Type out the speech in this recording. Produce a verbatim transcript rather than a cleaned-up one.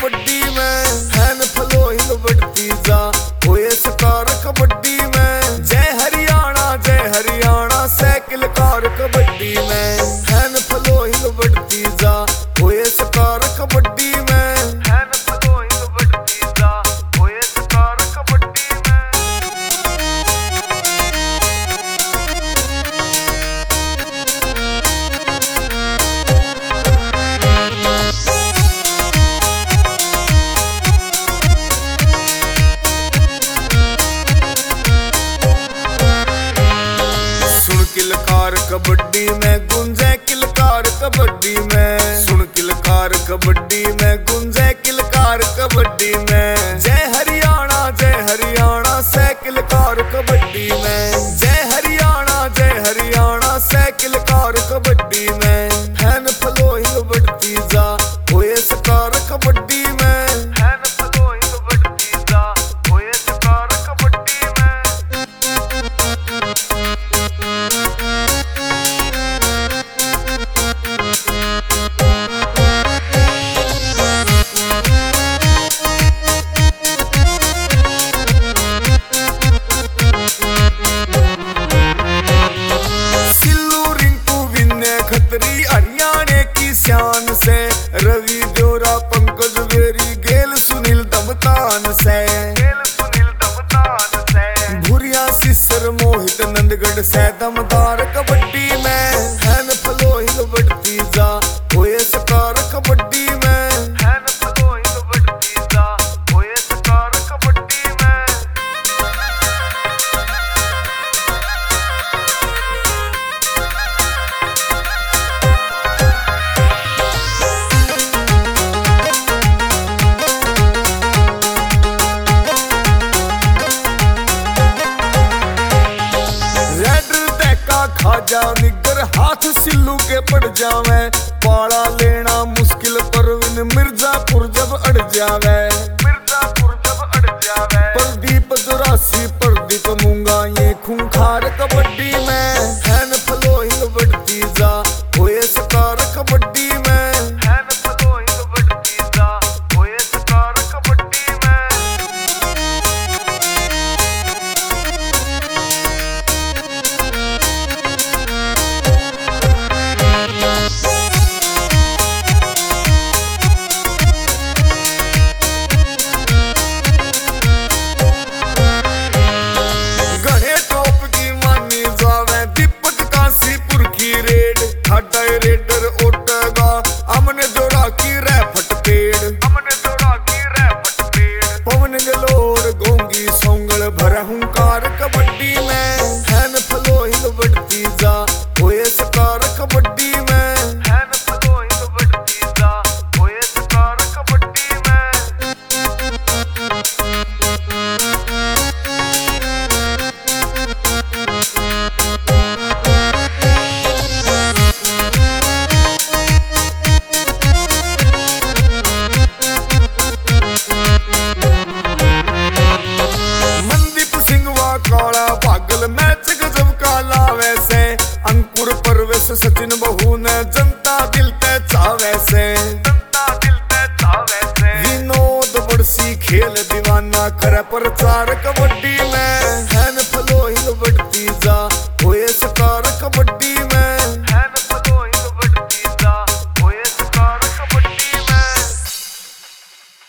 कबड्डी में, हैन फ्लोइंग बढ़ती जा होए स्कार कबड्डी में। जय हरियाणा जय हरियाणा साइकिल कार कबड्डी में, हैन फ्लोइंग बढ़ती जा होए स्कार कबड्डी में, हैन फ्लोइंग बढ़ती जा होए स्कार कबड्डी में। किलकार कबड्डी में गुंजे किलकार कबड्डी में, सुन किलकार कबड्डी में गुंजे किलकार कबड्डी में। जय हरियाणा जय हरियाणा साइकिल कार कबड्डी में, जय हरियाणा जय हरियाणा साइकिल कार कबड्डी में, हैन फ्लोइंग बढ़ती जा होए स्कार कबड्डी में, हैन फ्लोइंग बढ़ती जा होए स्कार कबड्डी में। खतरी हरियाणा की शान से, रवि जोरा पंकज वेरी गेल सुनील दमतान से, गेल सुनील दमतान से। भूरिया सिसर मोहित नंदगढ़ से दमदार कबड्डी में, हैन फ्लोइंग बढ़ती जा होए स्कार कबड्डी में, हैन फ्लोइंग बढ़ती जा होए स्कार कबड्डी में। खाजा निगर हाथ सिल्लू के पड़ जावे, पाला लेना मुश्किल परवीन मिर्जापुर जब अड़ जावे, मिर्जापुर जब अड़ जावे। प्रदीप चौरासी प्रदीप मूंगा ये खूंखार कबड्डी में, हैन फ्लोइंग बढ़ती जा होए स्कार कबड्डी में, हैन फ्लोइंग बढ़ती जा होए स्कार कबड्डी में। रेडर ओटगा हमने जोड़ा की रैफट पेड़, हमने जोड़ा की रैफट पेड़। पवन गलोर गोंगी सोंगल भर हुंकार कबड्डी में, हैन फ्लोइंग बढ़ती जा होए स्कार कबड्डी में, हैन फ्लोइंग बढ़ती जा होए स्कार कबड्डी में। काला भागल मैच गजब का लावे से, अंकुर परवेश सचिन बहू ने जनता दिल ते चावे से, जनता दिल ते चावे से। विनोद बड़सी खेल दीवाना करे प्रचार कबड्डी में, हैन फ्लोइंग बढ़ती जा होए